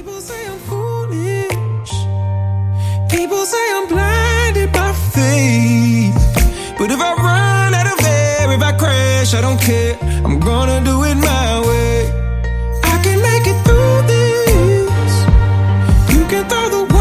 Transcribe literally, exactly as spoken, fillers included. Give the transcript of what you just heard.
People say I'm foolish. People say I'm blinded by faith. But if I run out of air, if I crash, I don't care. I'm gonna do it my way. I can make it through this. You can throw the